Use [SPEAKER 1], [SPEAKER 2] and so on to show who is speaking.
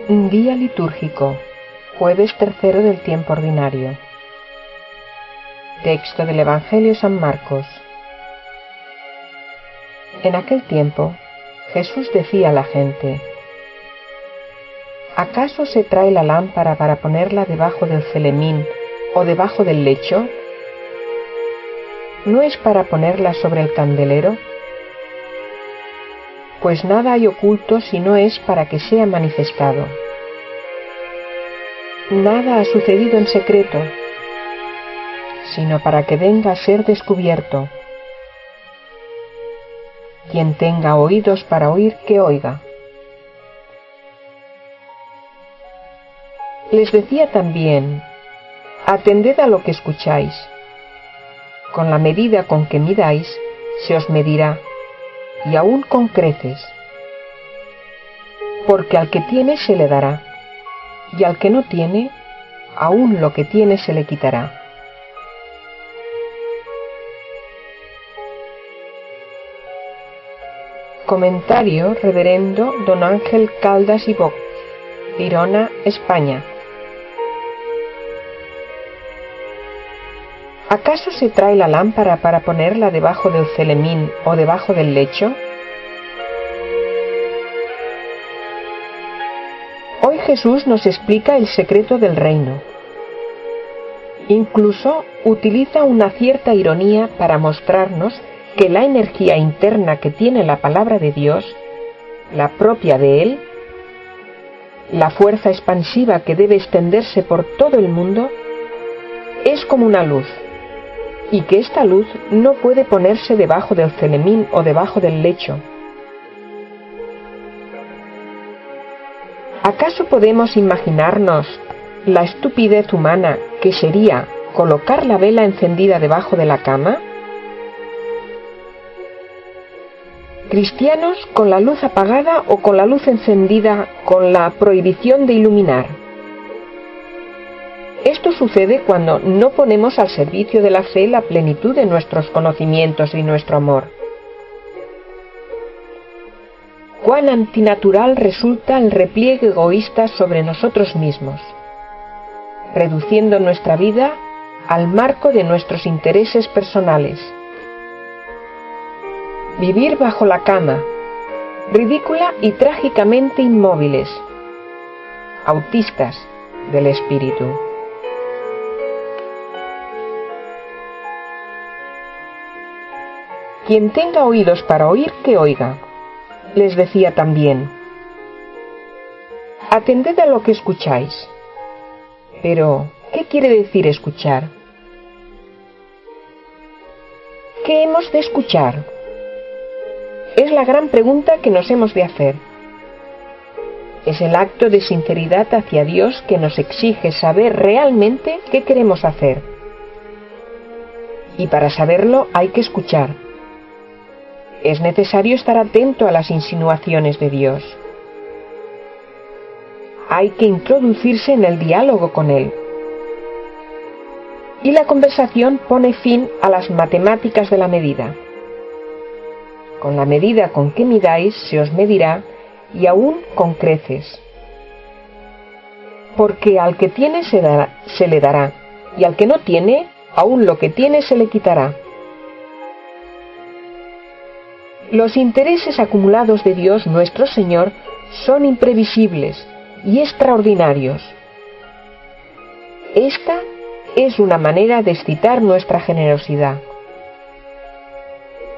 [SPEAKER 1] Día litúrgico, jueves tercero del tiempo ordinario. Texto del Evangelio de San Marcos. En aquel tiempo, Jesús decía a la gente: ¿acaso se trae la lámpara para ponerla debajo del celemín o debajo del lecho? ¿No es para ponerla sobre el candelero? Pues nada hay oculto si no es para que sea manifestado. Nada ha sucedido en secreto, sino para que venga a ser descubierto. Quien tenga oídos para oír, que oiga. Les decía también: atended a lo que escucháis. Con la medida con que midáis, se os medirá, y aún con creces. Porque al que tiene se le dará, y al que no tiene, aún lo que tiene se le quitará. Comentario Reverendo Don Ángel Caldas y Box, Girona, España. ¿Acaso se trae la lámpara para ponerla debajo del celemín o debajo del lecho? Hoy Jesús nos explica el secreto del reino. Incluso utiliza una cierta ironía para mostrarnos que la energía interna que tiene la palabra de Dios, la propia de Él, la fuerza expansiva que debe extenderse por todo el mundo, es como una luz, y que esta luz no puede ponerse debajo del celemín o debajo del lecho. ¿Acaso podemos imaginarnos la estupidez humana que sería colocar la vela encendida debajo de la cama? Cristianos con la luz apagada o con la luz encendida con la prohibición de iluminar. Esto sucede cuando no ponemos al servicio de la fe la plenitud de nuestros conocimientos y nuestro amor. Cuán antinatural resulta el repliegue egoísta sobre nosotros mismos, reduciendo nuestra vida al marco de nuestros intereses personales. Vivir bajo la cama, ridícula y trágicamente inmóviles, autistas del espíritu. Quien tenga oídos para oír, que oiga. Les decía también: atended a lo que escucháis. Pero, ¿qué quiere decir escuchar? ¿Qué hemos de escuchar? Es la gran pregunta que nos hemos de hacer. Es el acto de sinceridad hacia Dios que nos exige saber realmente qué queremos hacer. Y para saberlo hay que escuchar. Es necesario estar atento a las insinuaciones de Dios. Hay que introducirse en el diálogo con Él. Y la conversación pone fin a las matemáticas de la medida. Con la medida con que midáis se os medirá, y aún con creces. Porque al que tiene se le dará, y al que no tiene, aún lo que tiene se le quitará. Los intereses acumulados de Dios nuestro Señor son imprevisibles y extraordinarios. Esta es una manera de excitar nuestra generosidad.